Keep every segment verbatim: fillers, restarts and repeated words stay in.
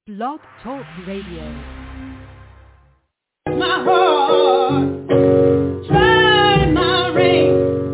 Blog Talk Radio. My heart, try my ring.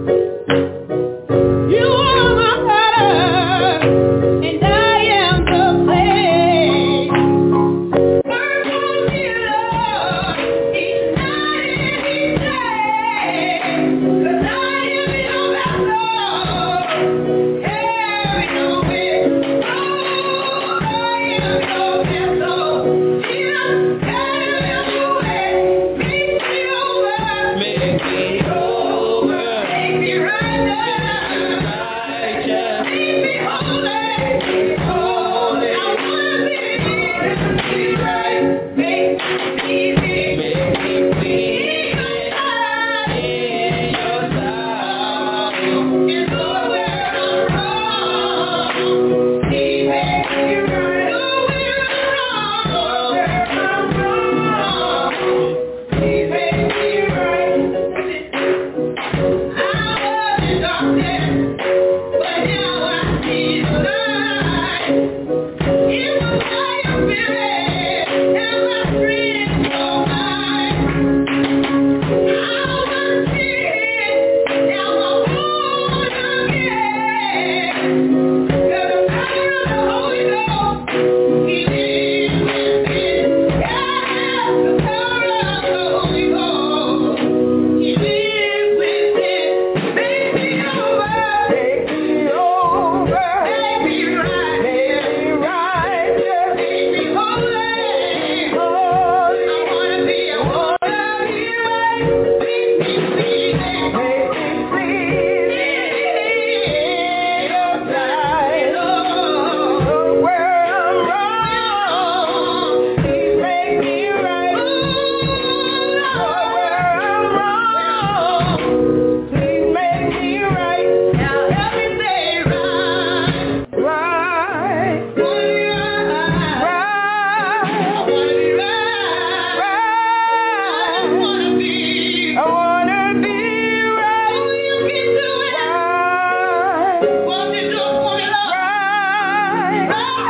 You are my heart, and I am the clay. Work on me, Lord, each night and each day, 'cause I am your vessel, carry no weight. Oh, I am your vessel. Jesus, carry me away, make me over, make me over, make me right righteous, make me holy, holy. I wanna be, be right, make me clean, make me clean. In your sight, in your sight, it's nowhere I'm wrong. He makes me right, nowhere I'm wrong, nowhere I'm wrong. He makes me right. I was in darkness, but now I see the light. It was by your spirit, and my friends know mine. I was sick, now I'm born again. 'Cause the power of the Holy Ghost, He lives within. Yeah, the power of the Holy Ghost, He lives within. Make me over, make me over, make me right, make me righteous, make me holy, holy. I wanna be, I wanna be right, make me clean, make me clean. In your sight, Lord, where I'm wrong, Please make me right. Lord, where I'm wrong, Please make me right. Now help me say right, right, right, right. I wanna be right, right. I wanna be, I wanna be right. Oh, you can do it. Right. Won't you do it for me, Lord? Right,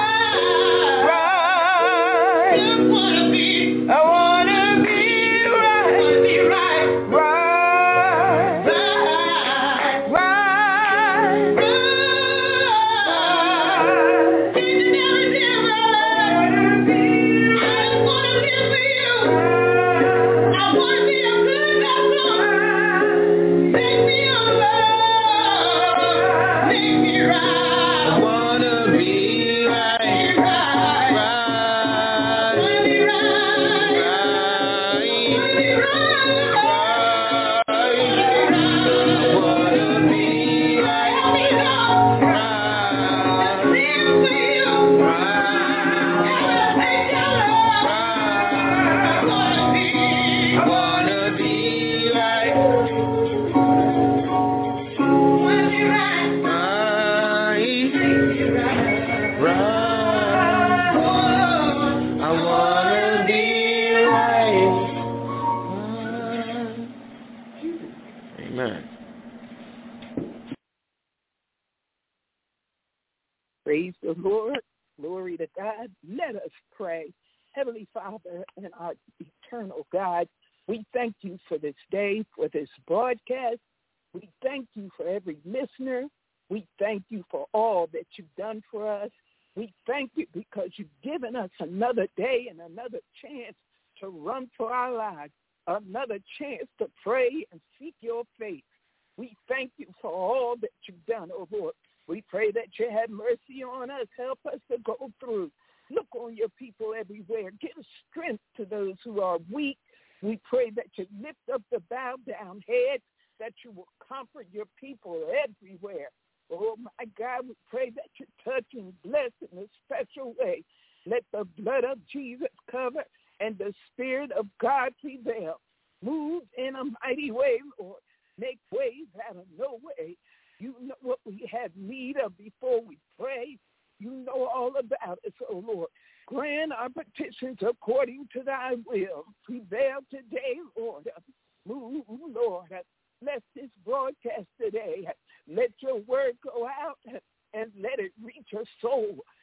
right, right. Just wanna be, I wanna be right. Wanna be right, right, right, right, right. Each and every day of my life, I just wanna live for you. I wanna be a good vessel. Make me over, make me right. I wanna be right, right, right. Wanna be right, right. Wanna be right, right. Wanna be right. Help me, Lord. Right. To live for you. Right. And to take your love. Right. I wanna be, I wanna be right. Wanna be right. Right. Make me right. Right. Oh, I wanna be right. Amen. Praise the Lord. Glory to God. Let us pray. Heavenly Father and our eternal God, we thank you for this day, for this broadcast. We thank you for every listener. We thank you for all that you've done for us. We thank you because you've given us another day and another chance to run for our lives, another chance to pray and seek your face. We thank you for all that you've done, oh Lord. We pray that you have mercy on us. Help us to go through. Look on your people everywhere. Give strength to those who are weak. We pray that you lift up the bowed down heads, that you will comfort your people everywhere. Oh, my God, we pray that you touch and bless in a special way. Let the blood of Jesus cover and the Spirit of God prevail. Move in a mighty way, Lord. Make ways out of no way. You know what we have need of before we pray. You know all about us, oh Lord. Grant our petitions according to thy will. Prevail today, Lord. Move, Lord. Bless this broadcast today. Let your word go out and let it reach a soul.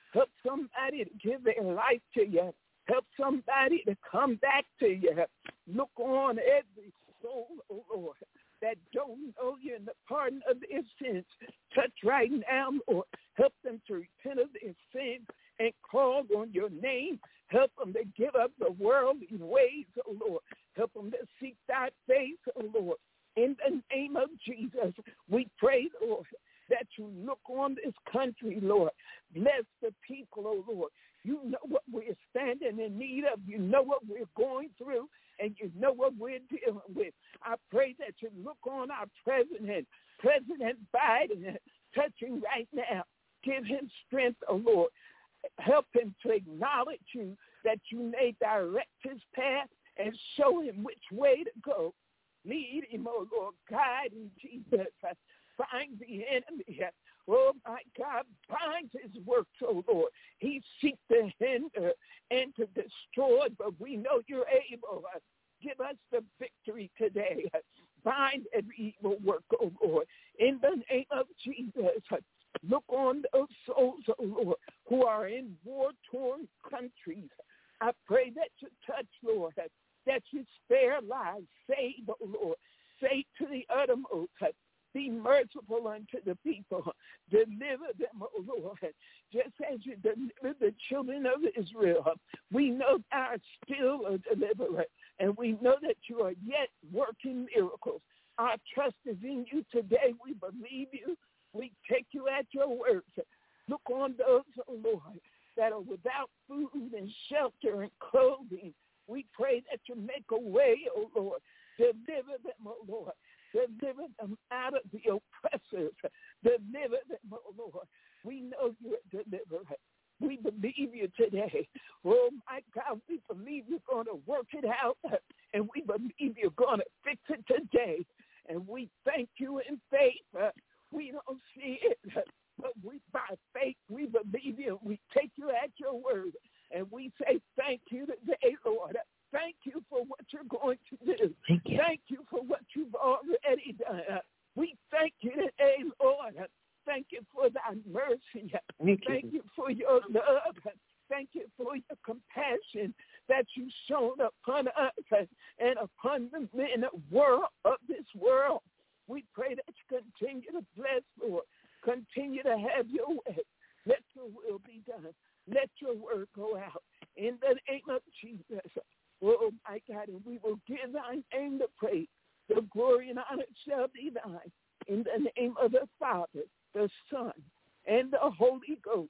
somebody to give their life to you. Help somebody to come back to you. Look on every soul, oh Lord, that don't know you in the pardon of their sins. Touch right now, Lord. Help them to repent of their sins and call on your name. Help them to give up the worldly ways, oh Lord. Help them to seek thy face, oh Lord. In the name of Jesus, we pray, Lord, that you look on this country, Lord. Bless the people, oh Lord. You know what we're standing in need of. You know what we're going through, and you know what we're dealing with. I pray that you look on our president, President Biden, touch him right now. Give him strength, oh Lord. Help him to acknowledge you, that you may direct his path and show him which way to go. Lead him, oh Lord. Guide him, Jesus. Find the enemy. Oh, my God, bind his works, oh Lord. He seeks to hinder and to destroy, but we know you're able. Give us the victory today. Bind every evil work, oh Lord. In the name of Jesus, look on those souls, oh Lord, who are in war-torn countries. I pray that you touch, Lord, that you spare lives, save, oh Lord, save to the uttermost. Be merciful unto the people. Deliver them, oh Lord, just as you delivered the children of Israel. We know thou art still a deliverer, and we know that you are yet working miracles. Our trust is in you today. We believe you. We take you at your word. Look on those, oh Lord, that are without food and shelter and clothing. We pray that you make a way, oh Lord. Deliver them, oh Lord. Deliver them out of the oppressors. Deliver them, oh Lord. We know you're a deliverer. We believe you today. Oh, my God, we believe you're going to work it out, and we believe you're going to fix it today. And we thank you in faith. We don't see it, but we by faith, we believe you. We take you at your word, and we say thank you today, Lord. Thank you for what you're going to do. Thank you. Thank you for what you've already done. We thank you today, Lord. Thank you for thy mercy. Thank you. Thank you for your love. Thank you for your compassion that you've shown upon us and upon the men of, world, of this world. We pray that you continue to bless, Lord. Continue to have your way. Let your will be done. Let your word go out. In the name of Jesus. Oh, my God, and we will give thy name the praise. The glory and honor shall be thine. In the name of the Father, the Son, and the Holy Ghost.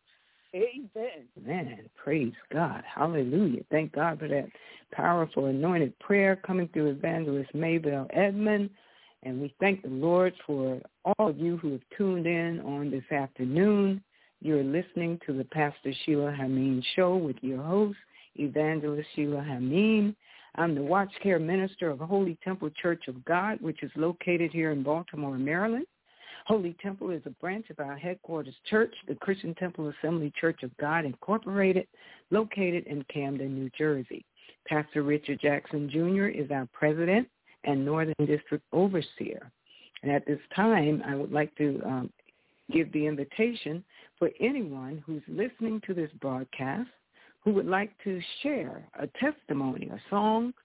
Amen. Amen. Praise God. Hallelujah. Thank God for that powerful anointed prayer coming through Evangelist Maybelle Edmond. And we thank the Lord for all of you who have tuned in on this afternoon. You're listening to the Pastor Sheila Hameen Show with your host, Evangelist Sheila Hameen. I'm the Watch Care Minister of Holy Temple Church of God, which is located here in Baltimore, Maryland. Holy Temple is a branch of our headquarters church, the Christian Temple Assembly Church of God, Incorporated, located in Camden, New Jersey. Pastor Richard Jackson, Junior is our president and Northern District Overseer. And at this time, I would like to um, give the invitation for anyone who's listening to this broadcast who would like to share a testimony, a song,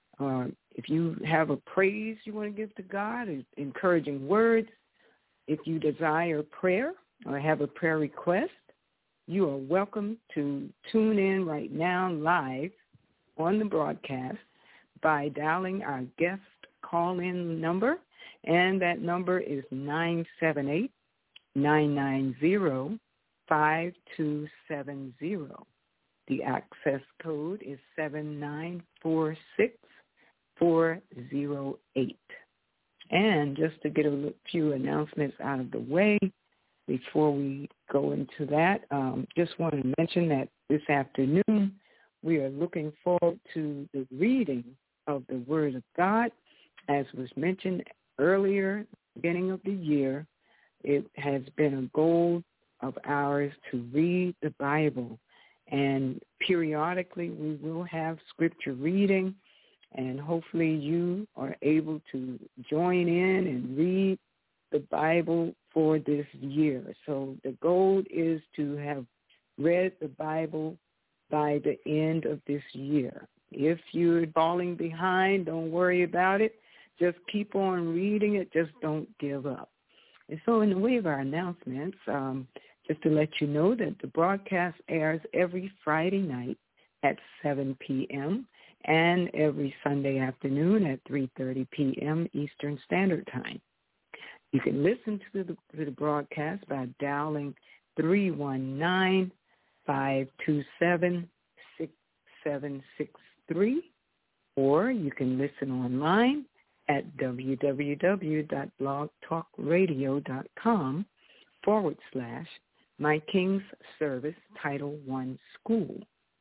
or if you have a praise you want to give to God, encouraging words, if you desire prayer or have a prayer request, you are welcome to tune in right now live on the broadcast by dialing our guest call-in number, and that number is nine seven eight, nine nine zero, five two seven zero. The access code is seven nine four six four zero eight. And just to get a few announcements out of the way before we go into that, um, just want to mention that this afternoon we are looking forward to the reading of the Word of God. As was mentioned earlier, beginning of the year, it has been a goal of ours to read the Bible. And periodically we will have scripture reading, and hopefully you are able to join in and read the Bible for this year. So the goal is to have read the Bible by the end of this year. If you're falling behind, don't worry about it. Just keep on reading it. Just don't give up. And so in the way of our announcements, um, just to let you know that the broadcast airs every Friday night at seven p.m. and every Sunday afternoon at three thirty p.m. Eastern Standard Time. You can listen to the, to the broadcast by dialing three one nine, five two seven, six seven six three, or you can listen online at www.blogtalkradio.com forward slash My King's Service Title One School.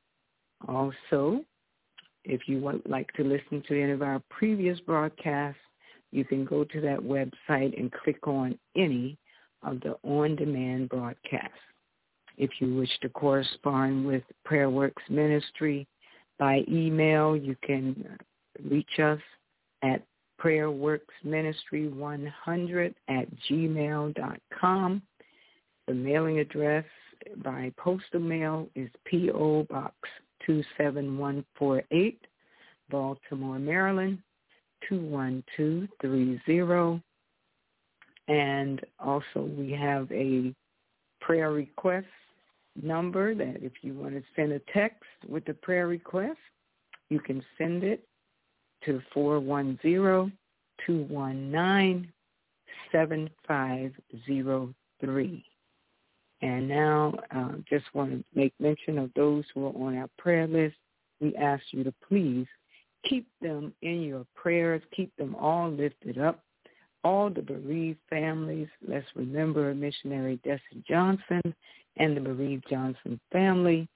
Also, if you would like to listen to any of our previous broadcasts, you can go to that website and click on any of the on-demand broadcasts. If you wish to correspond with PrayerWorks Ministry by email, you can reach us at prayerworksministry one hundred at gmail dot com. The mailing address by postal mail is P O. Box two seven one four eight, Baltimore, Maryland, two one two three zero. And also we have a prayer request number that if you want to send a text with the prayer request, you can send it to four one zero, two one nine, seven five zero three. And now uh, just want to make mention of those who are on our prayer list. We ask you to please keep them in your prayers. Keep them all lifted up. All the bereaved families. Let's remember missionary Desi Johnson and the bereaved Johnson family.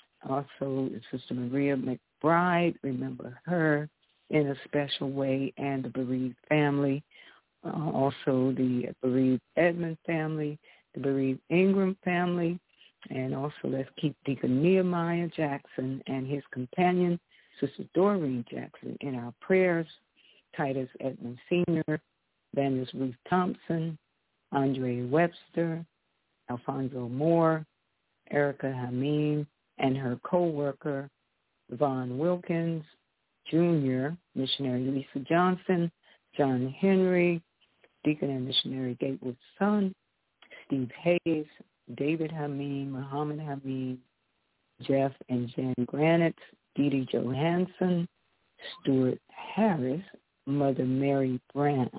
Also, Sister Maria McBride, remember her in a special way, and the bereaved family. Uh, also, the bereaved Edmond family, the bereaved Ingram family, and also let's keep Deacon Nehemiah Jackson and his companion, Sister Doreen Jackson, in our prayers. Titus Edmond Senior, Evangelist Ruth Thompson, Andre Webster, Alfonso Moore, Erica Hameen, and her co-worker, Vaughn Wilkins, Junior, Missionary Lisa Johnson, John Henry, Deacon and Missionary Gatewood's son, Steve Hayes, David Hameen, Muhammad Hameen, Jeff and Jen Granite, Dee Dee Johansson, Stuart Harris, Mother Mary Brown,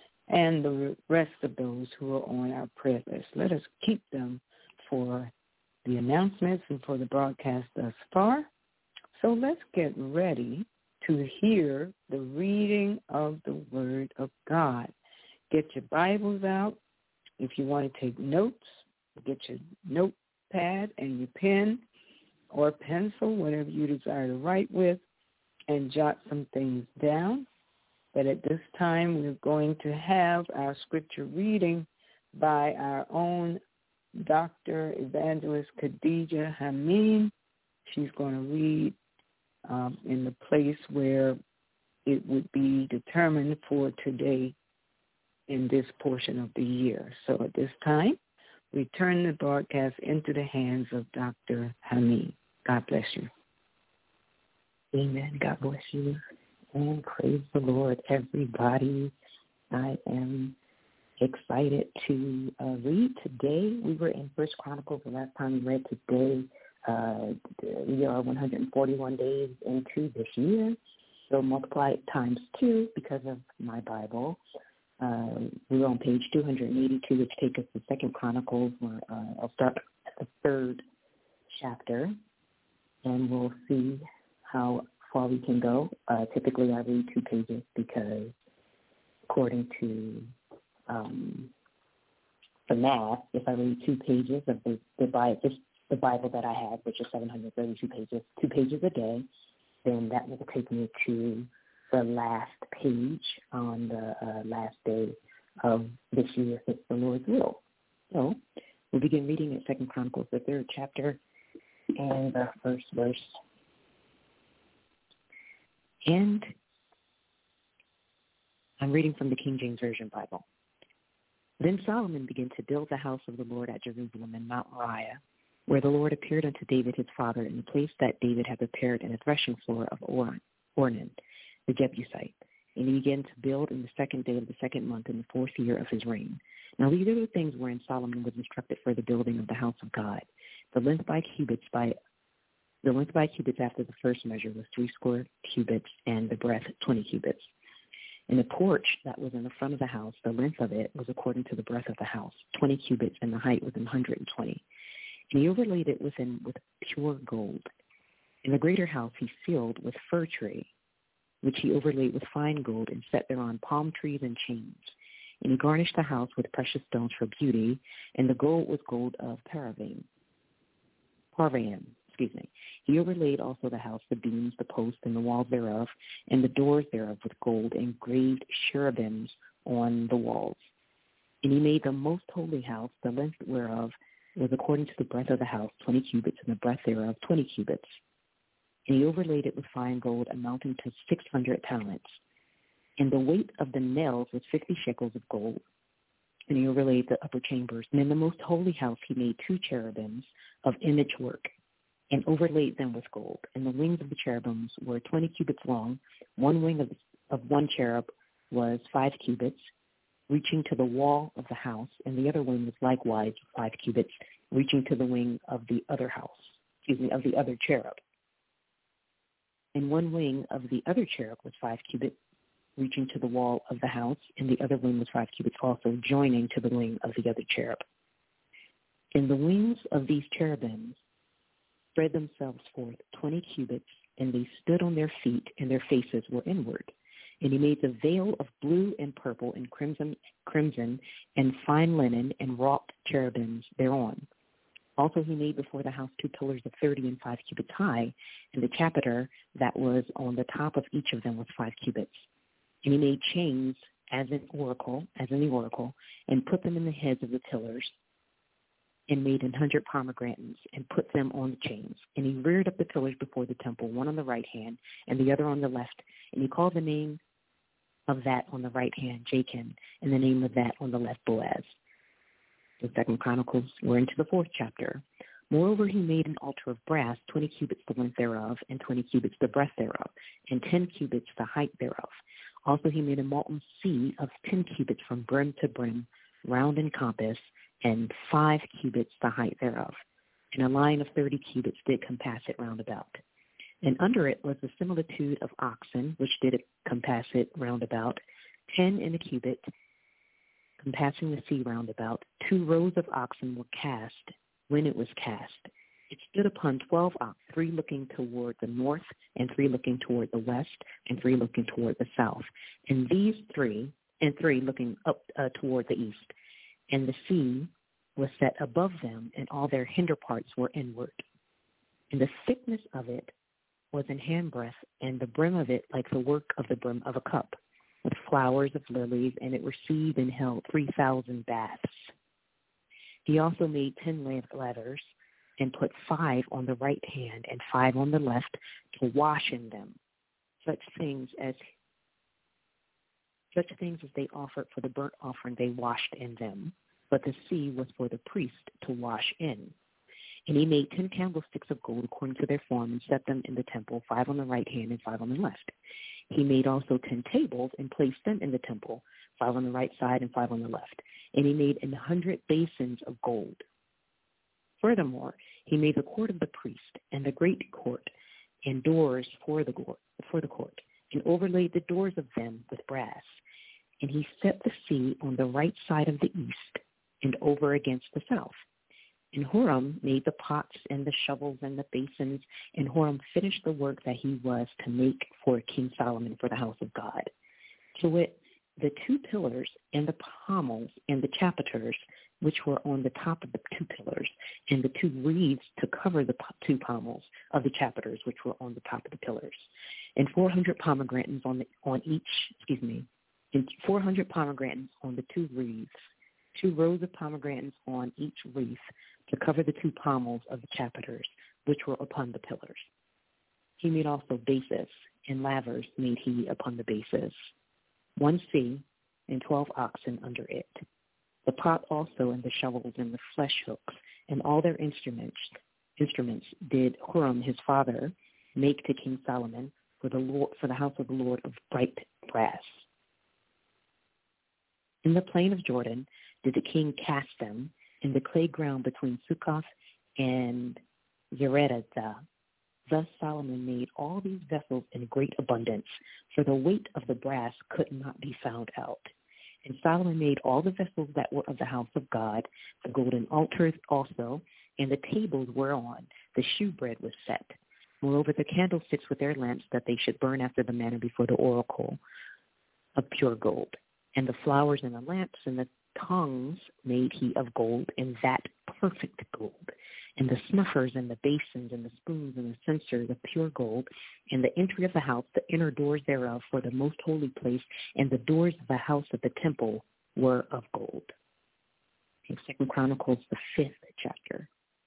and the rest of those who are on our prayer list. Let us keep them for the announcements and for the broadcast thus far. So let's get ready to hear the reading of the Word of God. Get your Bibles out. If you want to take notes, get your notepad and your pen or pencil, whatever you desire to write with, and jot some things down. But at this time, we're going to have our scripture reading by our own Doctor Evangelist Khadijah Hameen. She's going to read um, in the place where it would be determined for today in this portion of the year. So at this time, we turn the broadcast into the hands of Doctor Hameen. God bless you. Amen. God bless you. And praise the Lord, everybody. I am excited to uh, read today. We were in First Chronicles the last time we read today. Uh, we are one hundred forty-one days into this year. So multiply it times two because of my Bible. Uh, we're on page two hundred eighty-two, which takes us to Second Chronicles. Where, uh, I'll start at the third chapter, and we'll see how far we can go. Uh, typically, I read two pages because, according to um, the math, if I read two pages of the, the, Bible, the Bible that I have, which is seven hundred thirty-two pages, two pages a day, then that will take me to the last page on the uh, last day of this year, if it's the Lord's will. So we'll begin reading at Second Chronicles, the third chapter, and the first verse. And I'm reading from the King James Version Bible. Then Solomon began to build the house of the Lord at Jerusalem and Mount Moriah, where the Lord appeared unto David his father in the place that David had prepared in the threshing floor of Or- Ornan, the Jebusite. And he began to build in the second day of the second month in the fourth year of his reign. Now these are the things wherein Solomon was instructed for the building of the house of God. The length by cubits by the length by cubits after the first measure was three square cubits, and the breadth twenty cubits. And the porch that was in the front of the house, the length of it was according to the breadth of the house, twenty cubits, and the height was one hundred and twenty. And he overlaid it within with pure gold. In the greater house he filled with fir tree, which he overlaid with fine gold, and set thereon palm trees and chains. And he garnished the house with precious stones for beauty, and the gold was gold of Parvaim. Parvaim, excuse me. He overlaid also the house, the beams, the posts, and the walls thereof, and the doors thereof with gold, and engraved cherubims on the walls. And he made the most holy house, the length whereof was according to the breadth of the house, twenty cubits, and the breadth thereof twenty cubits. And he overlaid it with fine gold, amounting to six hundred talents. And the weight of the nails was fifty shekels of gold. And he overlaid the upper chambers. And in the most holy house he made two cherubims of image work, and overlaid them with gold. And the wings of the cherubims were twenty cubits long. One wing of, of one cherub was five cubits, reaching to the wall of the house, and the other wing was likewise five cubits, reaching to the wing of the other house, excuse me, of the other cherub. And one wing of the other cherub was five cubits, reaching to the wall of the house, and the other wing was five cubits also, joining to the wing of the other cherub. And the wings of these cherubims spread themselves forth twenty cubits, and they stood on their feet, and their faces were inward. And he made the veil of blue and purple and crimson, crimson and fine linen, and wrought cherubims thereon. Also he made before the house two pillars of thirty and five cubits high, and the chapiter that was on the top of each of them was five cubits. And he made chains as in oracle, as in the oracle, and put them in the heads of the pillars, and made an hundred pomegranates, and put them on the chains. And he reared up the pillars before the temple, one on the right hand, and the other on the left. And he called the name of that on the right hand Jachin, and the name of that on the left Boaz. The Second Chronicles, we're into the fourth chapter. Moreover, he made an altar of brass, twenty cubits the length thereof, and twenty cubits the breadth thereof, and ten cubits the height thereof. Also he made a molten sea of ten cubits from brim to brim, round in compass, and five cubits the height thereof. And a line of thirty cubits did compass it round about. And under it was the similitude of oxen, which did compass it round about, ten in a cubit, compassing the sea round about. Two rows of oxen were cast when it was cast. It stood upon twelve oxen, three looking toward the north, and three looking toward the west, and three looking toward the south. And these three, and three looking up uh, toward the east. And the sea was set above them, and all their hinder parts were inward. And the thickness of it was an handbreadth, and the brim of it like the work of the brim of a cup, with flowers of lilies, and it received and held three thousand baths. He also made ten ladders, and put five on the right hand and five on the left to wash in them, such things as such things as they offered for the burnt offering they washed in them, but the sea was for the priest to wash in. And he made ten candlesticks of gold according to their form, and set them in the temple, five on the right hand and five on the left. He made also ten tables, and placed them in the temple, five on the right side and five on the left. And he made an hundred basins of gold. Furthermore, he made the court of the priest, and the great court, and doors for the court, for the court, and overlaid the doors of them with brass. And he set the sea on the right side of the east, and over against the south. And Huram made the pots and the shovels and the basins, and Huram finished the work that he was to make for King Solomon for the house of God. To wit, the two pillars and the pommels and the chapiters, which were on the top of the two pillars, and the two wreaths to cover the two pommels of the chapiters, which were on the top of the pillars, and four hundred pomegranates on the, on each, excuse me, and four hundred pomegranates on the two wreaths, two rows of pomegranates on each wreath to cover the two pommels of the chapiters, which were upon the pillars. He made also bases, and lavers made he upon the bases, one sea, and twelve oxen under it. The pot also and the shovels and the flesh hooks and all their instruments instruments did Huram his father make to King Solomon for the Lord, for the house of the Lord of bright brass. In the plain of Jordan did the king cast them in the clay ground between Succoth and Zeredah. Thus Solomon made all these vessels in great abundance, for the weight of the brass could not be found out. And Solomon made all the vessels that were of the house of God, the golden altars also, and the tables whereon the shewbread was set. Moreover, the candlesticks with their lamps, that they should burn after the manner before the oracle of pure gold. And the flowers and the lamps and the tongues made he of gold, and that perfect gold. And the snuffers and the basins and the spoons and the censers of pure gold, and the entry of the house, the inner doors thereof for the most holy place, and the doors of the house of the temple were of gold. In Second Chronicles, the fifth chapter.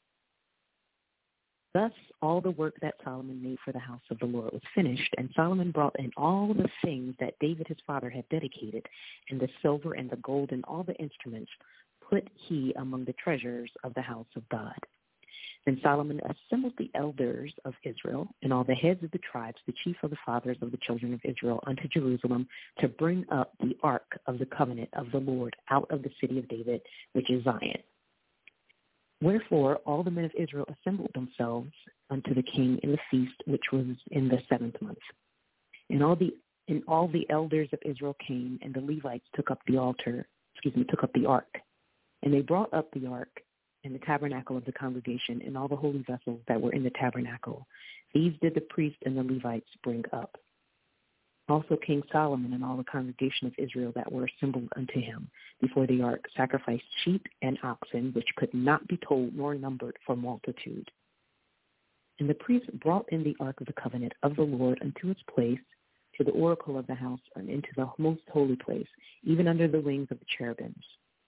Thus all the work that Solomon made for the house of the Lord was finished, and Solomon brought in all the things that David his father had dedicated, and the silver and the gold and all the instruments put he among the treasures of the house of God. Then Solomon assembled the elders of Israel and all the heads of the tribes, the chief of the fathers of the children of Israel, unto Jerusalem to bring up the ark of the covenant of the Lord out of the city of David, which is Zion. Wherefore all the men of Israel assembled themselves unto the king in the feast, which was in the seventh month. And all the and all the elders of Israel came, and the Levites took up the altar, excuse me, took up the ark. And they brought up the ark in the tabernacle of the congregation, and all the holy vessels that were in the tabernacle. These did the priests and the Levites bring up. Also King Solomon and all the congregation of Israel that were assembled unto him before the ark sacrificed sheep and oxen, which could not be told nor numbered for multitude. And the priests brought in the ark of the covenant of the Lord unto its place, to the oracle of the house, and into the most holy place, even under the wings of the cherubims.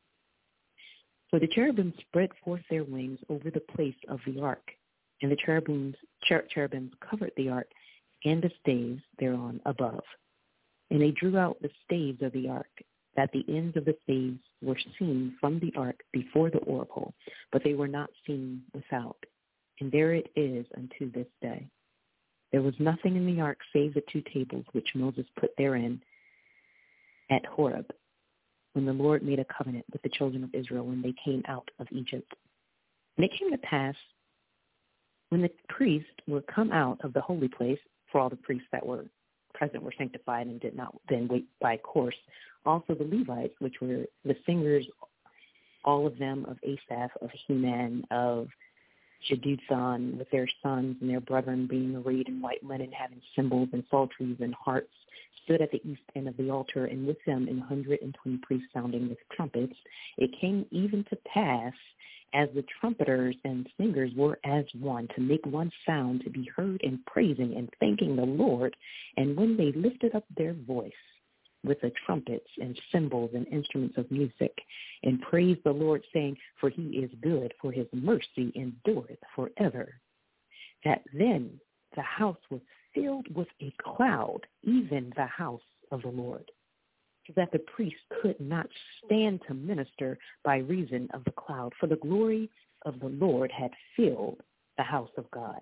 So the cherubims spread forth their wings over the place of the ark, and the cherubims, cher- cherubims covered the ark and the staves thereon above. And they drew out the staves of the ark, that the ends of the staves were seen from the ark before the oracle, but they were not seen without. And there it is unto this day. There was nothing in the ark save the two tables which Moses put therein at Horeb, when the Lord made a covenant with the children of Israel when they came out of Egypt. And it came to pass, when the priests were come out of the holy place, for all the priests that were present were sanctified and did not then wait by course, also the Levites, which were the singers, all of them of Asaph, of Heman, of Jeduthun, with their sons and their brethren being arrayed in white linen, having cymbals and psalteries and harps, stood at the east end of the altar, and with them an hundred and twenty priests sounding with trumpets. It came even to pass, as the trumpeters and singers were as one, to make one sound, to be heard in praising and thanking the Lord. And when they lifted up their voice with the trumpets and cymbals and instruments of music, and praised the Lord, saying, for he is good, for his mercy endureth forever, that then the house was filled with a cloud, even the house of the Lord, so that the priest could not stand to minister by reason of the cloud, for the glory of the Lord had filled the house of God.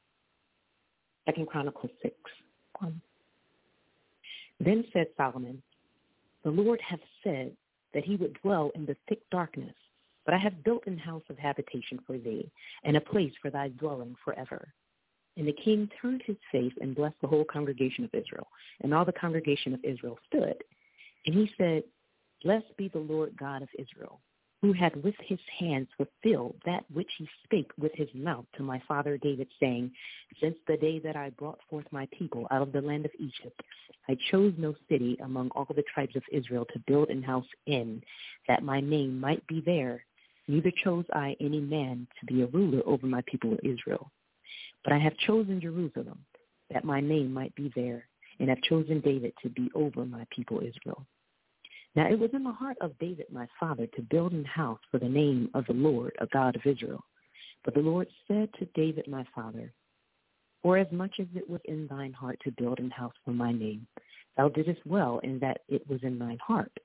Second Chronicles six, one. Then said Solomon, the Lord hath said that he would dwell in the thick darkness, but I have built an house of habitation for thee, and a place for thy dwelling forever. And the king turned his face and blessed the whole congregation of Israel. And all the congregation of Israel stood. And he said, blessed be the Lord God of Israel, who had with his hands fulfilled that which he spake with his mouth to my father David, saying, since the day that I brought forth my people out of the land of Egypt, I chose no city among all the tribes of Israel to build an house in, that my name might be there. Neither chose I any man to be a ruler over my people Israel. But I have chosen Jerusalem, that my name might be there, and have chosen David to be over my people Israel. Now it was in the heart of David my father to build an house for the name of the Lord, a God of Israel. But the Lord said to David my father, for as much as it was in thine heart to build an house for my name, thou didst well in that it was in thine heart.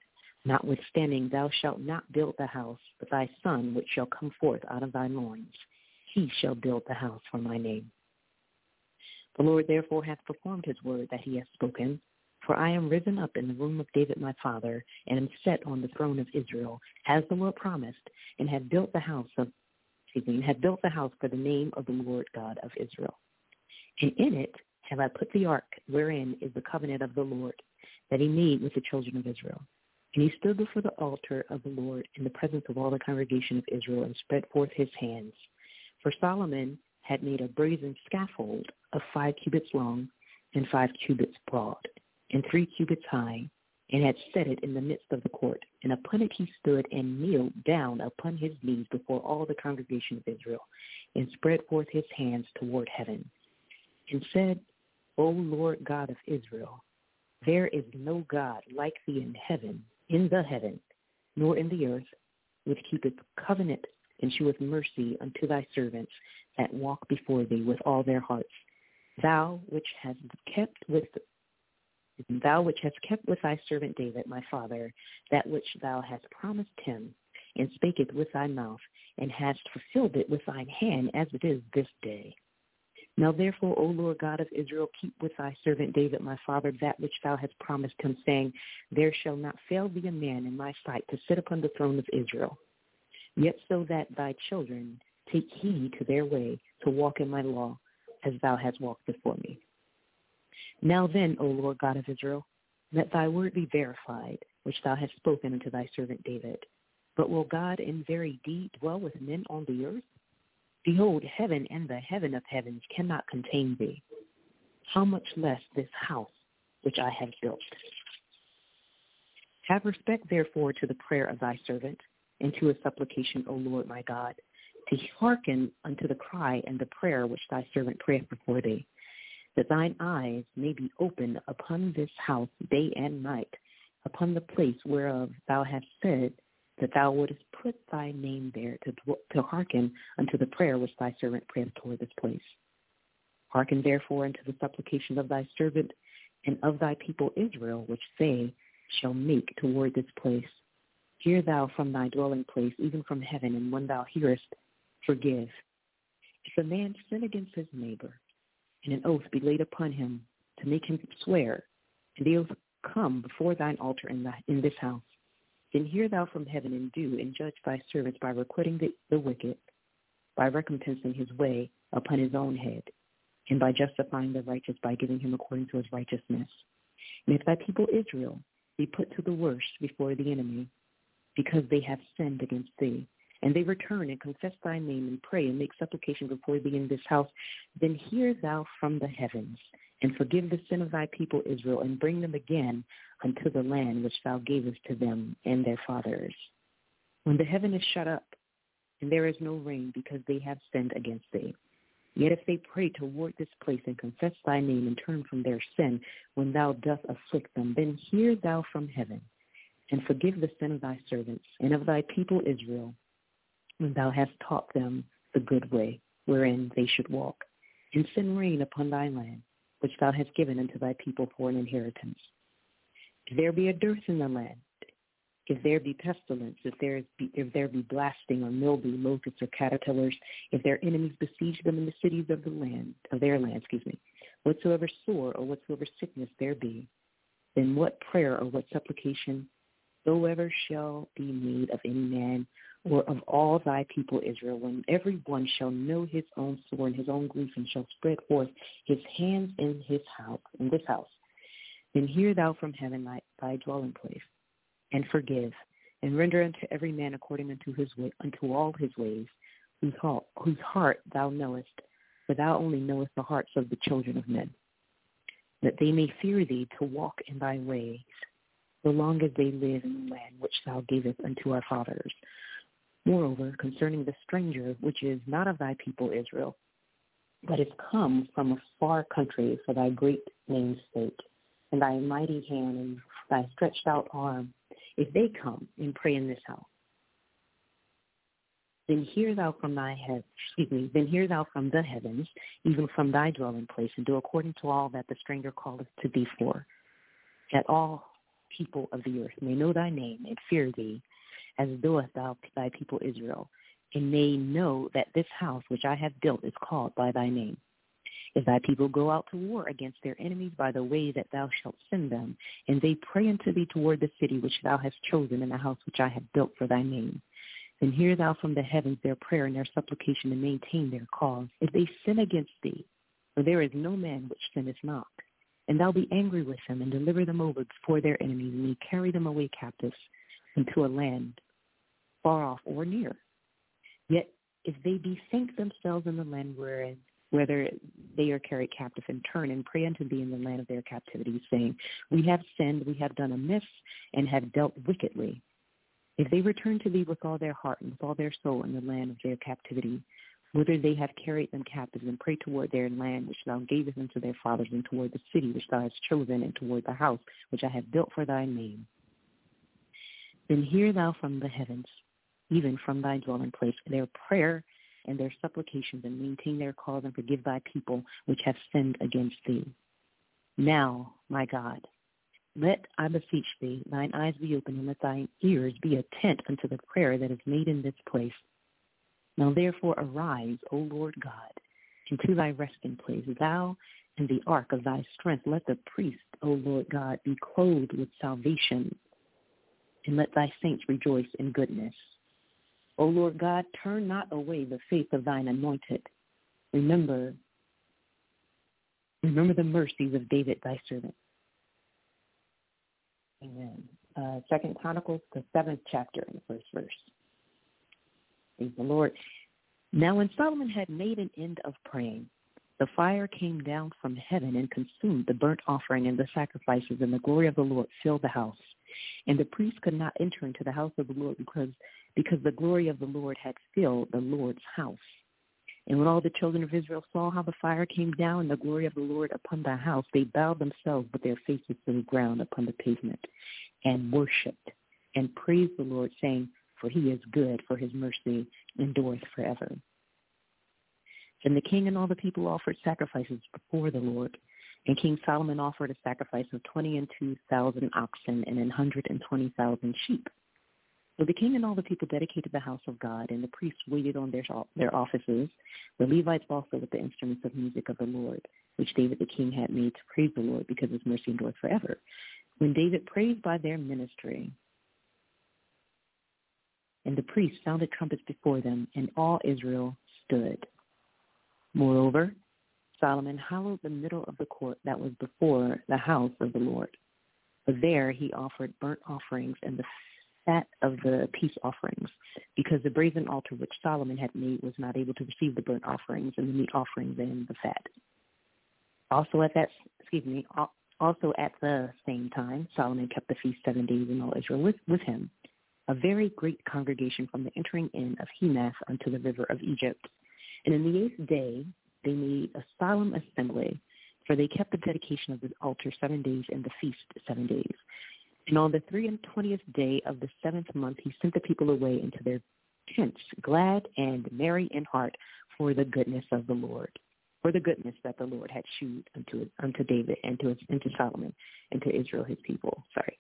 Notwithstanding, thou shalt not build the house, but thy son, which shall come forth out of thy loins, he shall build the house for my name. The Lord therefore hath performed his word that he hath spoken. For I am risen up in the room of David my father, and am set on the throne of Israel, as the Lord promised, and have built the house of, excuse me, have built the house for the name of the Lord God of Israel. And in it have I put the ark, wherein is the covenant of the Lord, that he made with the children of Israel. And he stood before the altar of the Lord in the presence of all the congregation of Israel, and spread forth his hands. For Solomon had made a brazen scaffold of five cubits long and five cubits broad, and three cubits high, and had set it in the midst of the court. And upon it he stood and kneeled down upon his knees before all the congregation of Israel, and spread forth his hands toward heaven, and said, O Lord God of Israel, there is no God like thee in heaven, in the heaven, nor in the earth, which keepeth covenant and sheweth mercy unto thy servants that walk before thee with all their hearts. Thou which hast kept with Thou which hast kept with thy servant David, my father, that which thou hast promised him, and spake it with thy mouth, and hast fulfilled it with thine hand, as it is this day. Now therefore, O Lord God of Israel, keep with thy servant David, my father, that which thou hast promised him, saying, There shall not fail thee a man in my sight to sit upon the throne of Israel. Yet so that thy children take heed to their way, to walk in my law, as thou hast walked before me. Now then, O Lord God of Israel, let thy word be verified, which thou hast spoken unto thy servant David. But will God in very deed dwell with men on the earth? Behold, heaven and the heaven of heavens cannot contain thee. How much less this house which I have built? Have respect, therefore, to the prayer of thy servant, and to his supplication, O Lord my God, to hearken unto the cry and the prayer which thy servant prayeth before thee, that thine eyes may be open upon this house day and night, upon the place whereof thou hast said that thou wouldest put thy name there to, to hearken unto the prayer which thy servant prayeth toward this place. Hearken therefore unto the supplication of thy servant and of thy people Israel, which they shall make toward this place. Hear thou from thy dwelling place, even from heaven, and when thou hearest, forgive. If a man sin against his neighbor, and an oath be laid upon him to make him swear, and the oath come before thine altar in, the, in this house, then hear thou from heaven, and do, and judge thy servants by requiting the, the wicked, by recompensing his way upon his own head, and by justifying the righteous by giving him according to his righteousness. And if thy people Israel be put to the worst before the enemy, because they have sinned against thee, and they return and confess thy name and pray and make supplication before thee in this house, then hear thou from the heavens, and forgive the sin of thy people Israel, and bring them again unto the land which thou gavest to them and their fathers. When the heaven is shut up, and there is no rain, because they have sinned against thee, yet if they pray toward this place and confess thy name and turn from their sin, when thou dost afflict them, then hear thou from heaven, and forgive the sin of thy servants and of thy people Israel, when thou hast taught them the good way wherein they should walk, and send rain upon thy land, which thou hast given unto thy people for an inheritance. If there be a dearth in the land, if there be pestilence, if there is be, if there be blasting or mildew, locusts or caterpillars, if their enemies besiege them in the cities of the land, of their land, excuse me, whatsoever sore or whatsoever sickness there be, then what prayer or what supplication soever shall be made of any man or of all thy people Israel, when every one shall know his own sore and his own grief, and shall spread forth his hands in his house, in this house, then hear thou from heaven thy, thy dwelling place, and forgive, and render unto every man according unto his way, unto all his ways, whose heart, whose heart thou knowest, for thou only knowest the hearts of the children of men, that they may fear thee to walk in thy ways, so long as they live in the land which thou gavest unto our fathers. Moreover, concerning the stranger, which is not of thy people Israel, but is come from a far country for thy great name's sake, and thy mighty hand and thy stretched out arm, if they come and pray in this house, then hear thou from thy head, excuse me, then hear thou from the heavens, even from thy dwelling place, and do according to all that the stranger calleth to thee for, that all people of the earth may know thy name and fear thee, as doeth thou thy people Israel, and may know that this house which I have built is called by thy name. If thy people go out to war against their enemies by the way that thou shalt send them, and they pray unto thee toward the city which thou hast chosen and the house which I have built for thy name, then hear thou from the heavens their prayer and their supplication, and maintain their cause. If they sin against thee, for there is no man which sinneth not, and thou be angry with them, and deliver them over before their enemies, and ye carry them away captives into a land far off or near. Yet if they bethink themselves in the land wherein whether they are carried captive, and turn and pray unto thee in the land of their captivity, saying, we have sinned, we have done amiss, and have dealt wickedly. If they return to thee with all their heart and with all their soul in the land of their captivity, whither they have carried them captives, and pray toward their land which thou gavest unto their fathers, and toward the city which thou hast chosen, and toward the house which I have built for thy name, then hear thou from the heavens, even from thy dwelling place, their prayer and their supplications, and maintain their cause, and forgive thy people which have sinned against thee. Now, my God, let, I beseech thee, thine eyes be open, and let thine ears be attent unto the prayer that is made in this place. Now therefore arise, O Lord God, into thy resting place, thou and the ark of thy strength. Let the priest, O Lord God, be clothed with salvation, and let thy saints rejoice in goodness. O Lord God, turn not away the face of thine anointed. Remember, remember the mercies of David thy servant. Amen. Uh, Second Chronicles, the seventh chapter, in the first verse. Praise the Lord. Now when Solomon had made an end of praying, the fire came down from heaven and consumed the burnt offering and the sacrifices, and the glory of the Lord filled the house. And the priest could not enter into the house of the Lord because, because the glory of the Lord had filled the Lord's house. And when all the children of Israel saw how the fire came down and the glory of the Lord upon the house, they bowed themselves with their faces to the ground upon the pavement, and worshipped and praised the Lord, saying, for he is good, for his mercy endureth forever. Then the king and all the people offered sacrifices before the Lord. And King Solomon offered a sacrifice of twenty and two thousand oxen and an hundred and twenty thousand sheep. So the king and all the people dedicated the house of God, and the priests waited on their their offices, the Levites also with the instruments of music of the Lord, which David the king had made to praise the Lord, because his mercy endureth forever. When David prayed by their ministry, and the priests sounded trumpets before them, and all Israel stood. Moreover, Solomon hallowed the middle of the court that was before the house of the Lord. But there he offered burnt offerings and the fat of the peace offerings, because the brazen altar which Solomon had made was not able to receive the burnt offerings and the meat offerings and the fat. Also at that, excuse me, also at the same time, Solomon kept the feast seven days, and all Israel with, with him, a very great congregation from the entering in of Hemath unto the river of Egypt. And in the eighth day they made a solemn assembly, for they kept the dedication of the altar seven days and the feast seven days. And on the three and twentieth day of the seventh month he sent the people away into their tents, glad and merry in heart, for the goodness of the Lord, for the goodness that the Lord had shewed unto unto David and to and to Solomon and to Israel his people. Sorry.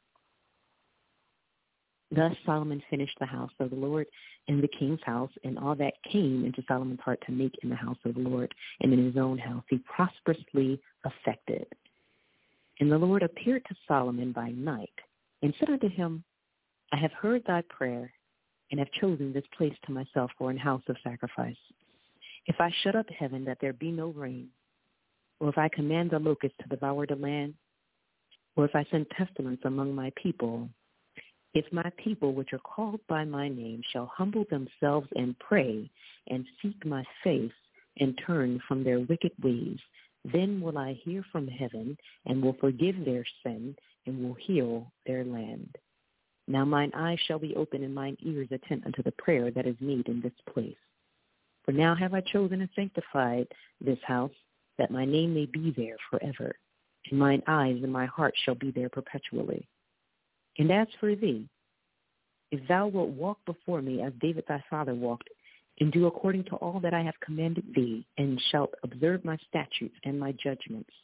Thus Solomon finished the house of the Lord and the king's house, and all that came into Solomon's heart to make in the house of the Lord and in his own house he prosperously effected. And the Lord appeared to Solomon by night, and said unto him, I have heard thy prayer, and have chosen this place to myself for an house of sacrifice. If I shut up heaven that there be no rain, or if I command the locust to devour the land, or if I send pestilence among my people, if my people which are called by my name shall humble themselves and pray and seek my face and turn from their wicked ways, then will I hear from heaven and will forgive their sin and will heal their land. Now mine eyes shall be open and mine ears attent unto the prayer that is made in this place. For now have I chosen and sanctified this house, that my name may be there forever, and mine eyes and my heart shall be there perpetually. And as for thee, if thou wilt walk before me as David thy father walked, and do according to all that I have commanded thee, and shalt observe my statutes and my judgments,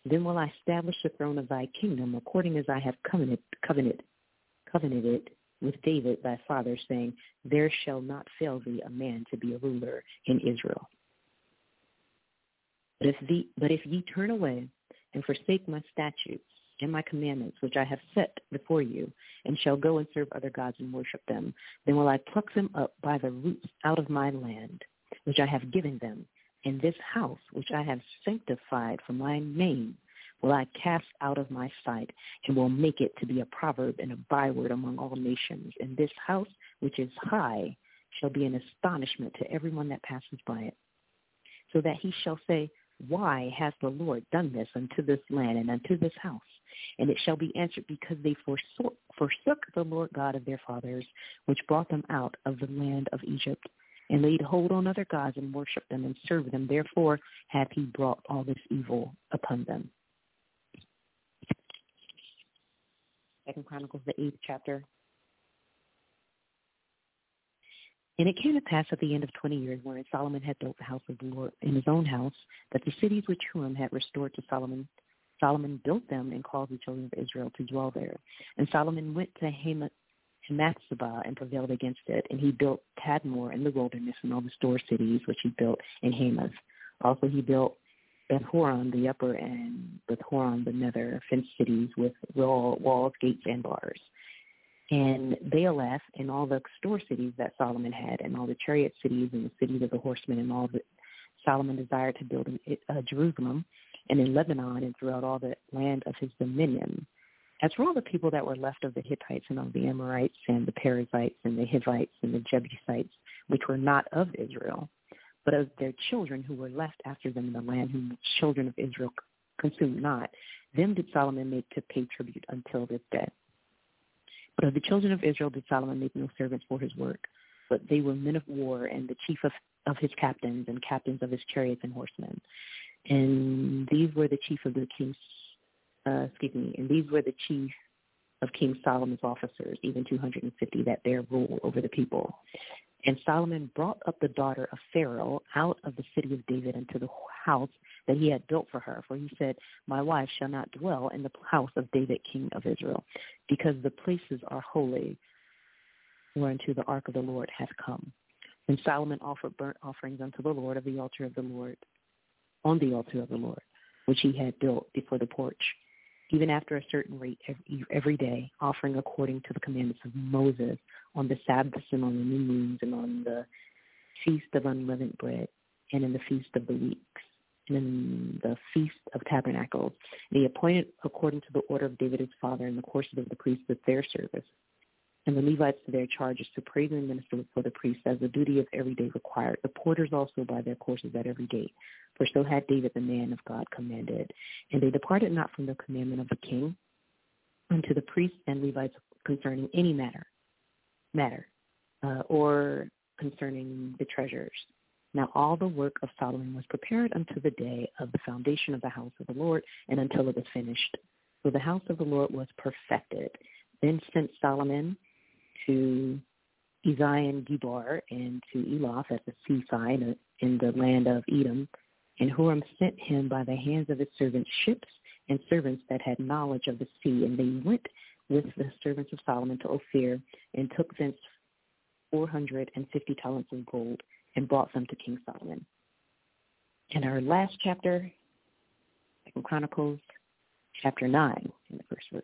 Then will I establish the throne of thy kingdom according as I have covenant, covenant, covenanted with David thy father, saying, there shall not fail thee a man to be a ruler in Israel. But if, thee, but if ye turn away and forsake my statutes and my commandments, which I have set before you, and shall go and serve other gods and worship them, then will I pluck them up by the roots out of my land, which I have given them, and this house, which I have sanctified for my name, will I cast out of my sight, and will make it to be a proverb and a byword among all nations. And this house, which is high, shall be an astonishment to everyone that passes by it, so that he shall say, why has the Lord done this unto this land and unto this house? And it shall be answered, because they forsook, forsook the Lord God of their fathers, which brought them out of the land of Egypt, and laid hold on other gods and worshipped them and served them. Therefore hath he brought all this evil upon them. Second Chronicles, the eighth chapter. And it came to pass at the end of twenty years, wherein Solomon had built the house of the Lord in his own house, that the cities which Huram had restored to Solomon, Solomon built them and caused the children of Israel to dwell there. And Solomon went to Hamath, Hamathzobah and prevailed against it, and he built Tadmor in the wilderness and all the store cities which he built in Hamath. Also he built Beth-horon the upper and Beth-horon the nether, fenced cities with wall, walls, gates, and bars. And Baalath and all the store cities that Solomon had, and all the chariot cities and the cities of the horsemen, and all that Solomon desired to build in uh, Jerusalem and in Lebanon and throughout all the land of his dominion. As for all the people that were left of the Hittites and of the Amorites and the Perizzites and the Hivites and the Jebusites, which were not of Israel, but of their children who were left after them in the land, whom the children of Israel consumed not, them did Solomon make to pay tribute until this day. But of the children of Israel did Solomon make no servants for his work, but they were men of war, and the chief of, of his captains, and captains of his chariots and horsemen. And these were the chief of the king's, uh, excuse me, and these were the chief of King Solomon's officers, even two hundred fifty that bare rule over the people. And Solomon brought up the daughter of Pharaoh out of the city of David into the house that he had built for her. For he said, my wife shall not dwell in the house of David, king of Israel, because the places are holy, whereunto the ark of the Lord hath come. And Solomon offered burnt offerings unto the Lord of the altar of the Lord, on the altar of the Lord, which he had built before the porch, even after a certain rate every, every day, offering according to the commandments of Moses on the Sabbaths and on the new moons and on the feast of unleavened bread and in the feast of the weeks and in the feast of tabernacles. And he appointed according to the order of David his father in the courses of the priests with their service, and the Levites to their charges to praise and minister for the priests as the duty of every day required, the porters also by their courses at every gate. For so had David the man of God commanded. And they departed not from the commandment of the king unto the priests and Levites concerning any matter, matter, uh, or concerning the treasures. Now all the work of Solomon was prepared unto the day of the foundation of the house of the Lord, and until it was finished. So the house of the Lord was perfected. Then sent Solomon to Ezion-Geber and to Eloth at the seaside in the land of Edom, and Huram sent him by the hands of his servants ships and servants that had knowledge of the sea, and they went with the servants of Solomon to Ophir and took thence four hundred and fifty talents of gold and brought them to King Solomon. And our last chapter, Second Chronicles, chapter nine, in the first verse.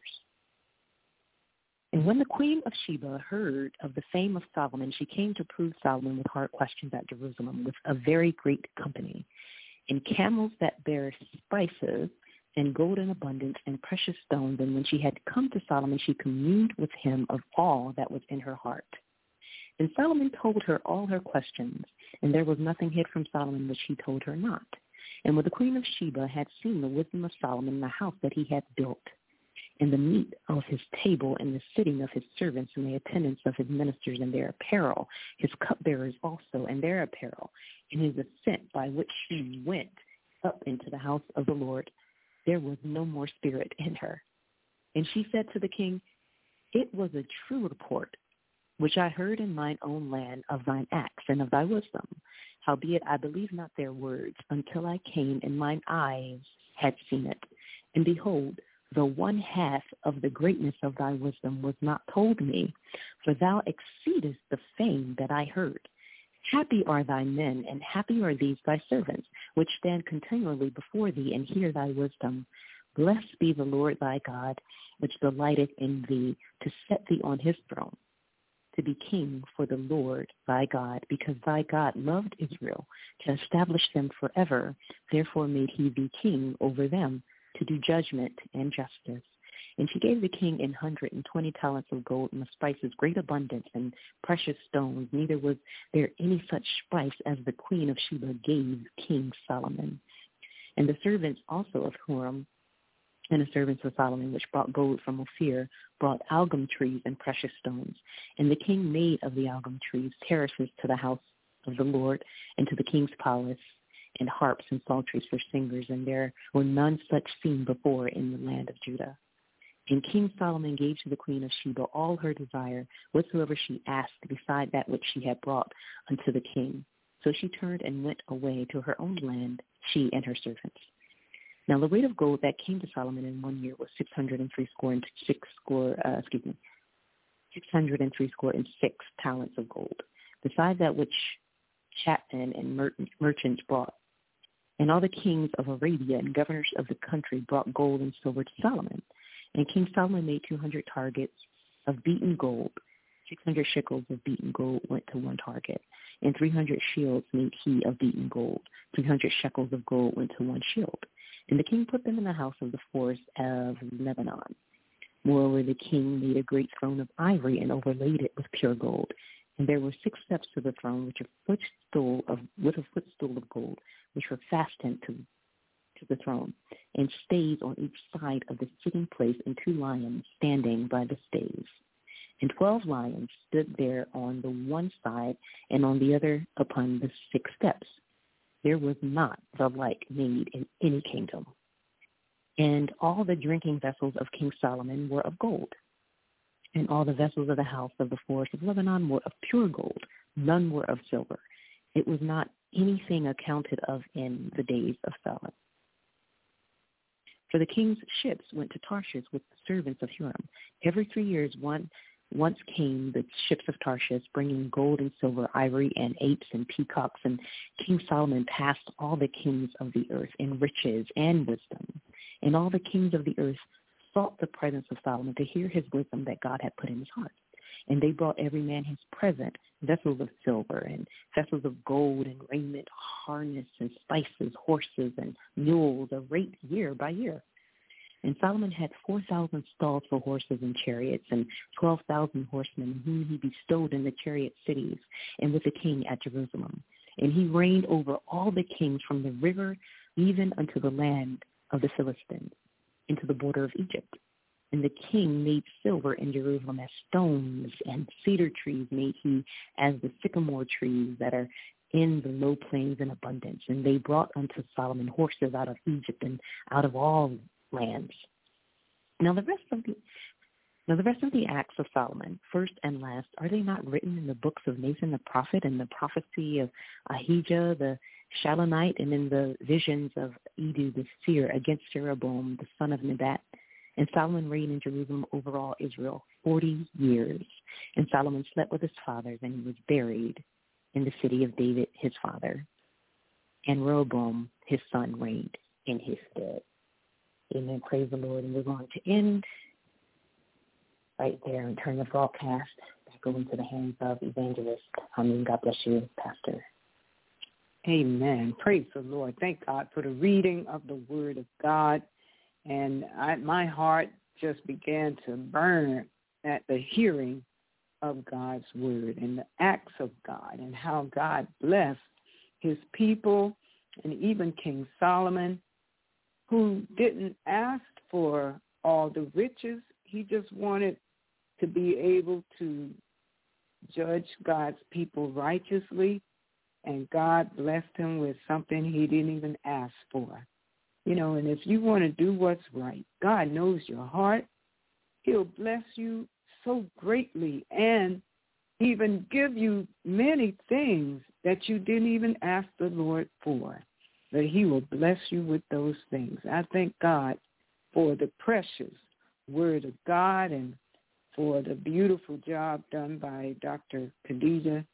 And when the queen of Sheba heard of the fame of Solomon, she came to prove Solomon with hard questions at Jerusalem with a very great company, and camels that bear spices, and gold in abundance, and precious stones. And when she had come to Solomon, she communed with him of all that was in her heart. And Solomon told her all her questions, and there was nothing hid from Solomon which he told her not. And when the queen of Sheba had seen the wisdom of Solomon in the house that he had built, and the meat of his table, and the sitting of his servants, and the attendance of his ministers, and their apparel, his cupbearers also, and their apparel, and his ascent by which he went up into the house of the Lord, there was no more spirit in her. And she said to the king, it was a true report, which I heard in mine own land of thine acts and of thy wisdom. Howbeit I believed not their words until I came, and mine eyes had seen it. And behold, the one half of the greatness of thy wisdom was not told me, for thou exceedest the fame that I heard. Happy are thy men, and happy are these thy servants, which stand continually before thee and hear thy wisdom. Blessed be the Lord thy God, which delighteth in thee, to set thee on his throne, to be king for the Lord thy God, because thy God loved Israel, to establish them forever. Therefore made he thee king over them, to do judgment and justice. And she gave the king an hundred and twenty talents of gold and of spices, great abundance, and precious stones. Neither was there any such spice as the queen of Sheba gave King Solomon. And the servants also of Huram, and the servants of Solomon, which brought gold from Ophir, brought algum trees and precious stones. And the king made of the algum trees terraces to the house of the Lord and to the king's palace, and harps and psalteries for singers, and there were none such seen before in the land of Judah. And King Solomon gave to the queen of Sheba all her desire, whatsoever she asked, beside that which she had brought unto the king. So she turned and went away to her own land, she and her servants. Now the weight of gold that came to Solomon in one year was six hundred and three score and six score, uh, excuse me, six hundred and three score and six talents of gold, beside that which chapmen and mer- merchants brought. And all the kings of Arabia and governors of the country brought gold and silver to Solomon. And King Solomon made two hundred targets of beaten gold. six hundred shekels of beaten gold went to one target. And three hundred shields made he of beaten gold. three hundred shekels of gold went to one shield. And the king put them in the house of the forest of Lebanon. Moreover, the king made a great throne of ivory and overlaid it with pure gold. And there were six steps to the throne, which a footstool of with a footstool of gold, which were fastened to to the throne, and stays on each side of the sitting place, and two lions standing by the stays. And twelve lions stood there on the one side, and on the other upon the six steps. There was not the like made in any kingdom. And all the drinking vessels of King Solomon were of gold. And all the vessels of the house of the forest of Lebanon were of pure gold. None were of silver. It was not anything accounted of in the days of Solomon. For the king's ships went to Tarshish with the servants of Huram. Every three years one once came the ships of Tarshish, bringing gold and silver, ivory, and apes and peacocks. And King Solomon passed all the kings of the earth in riches and wisdom. And all the kings of the earth sought the presence of Solomon to hear his wisdom that God had put in his heart. And they brought every man his present, vessels of silver and vessels of gold and raiment, harness and spices, horses and mules, a rate year by year. And Solomon had four thousand stalls for horses and chariots, and twelve thousand horsemen, whom he bestowed in the chariot cities, and with the king at Jerusalem. And he reigned over all the kings from the river even unto the land of the Philistines, into the border of Egypt. And the king made silver in Jerusalem as stones, and cedar trees made he as the sycamore trees that are in the low plains in abundance. And they brought unto Solomon horses out of Egypt and out of all lands. Now the rest of the now the rest of the acts of Solomon, first and last, are they not written in the books of Nathan the prophet, and the prophecy of Ahijah the Shilonite, and in the visions of Edu the seer against Jeroboam the son of Nebat? And Solomon reigned in Jerusalem over all Israel forty years. And Solomon slept with his fathers, and he was buried in the city of David his father. And Rehoboam his son reigned in his stead. Amen. Praise the Lord. And we're going to end right there and turn the broadcast back over into the hands of Evangelist. I mean, God bless you, Pastor. Amen. Praise the Lord. Thank God for the reading of the Word of God. And I, my heart just began to burn at the hearing of God's Word and the acts of God and how God blessed his people, and even King Solomon, who didn't ask for all the riches. He just wanted to be able to judge God's people righteously, and God blessed him with something he didn't even ask for. You know, and if you want to do what's right, God knows your heart. He'll bless you so greatly and even give you many things that you didn't even ask the Lord for. But he will bless you with those things. I thank God for the precious word of God and for the beautiful job done by Doctor Khadijah,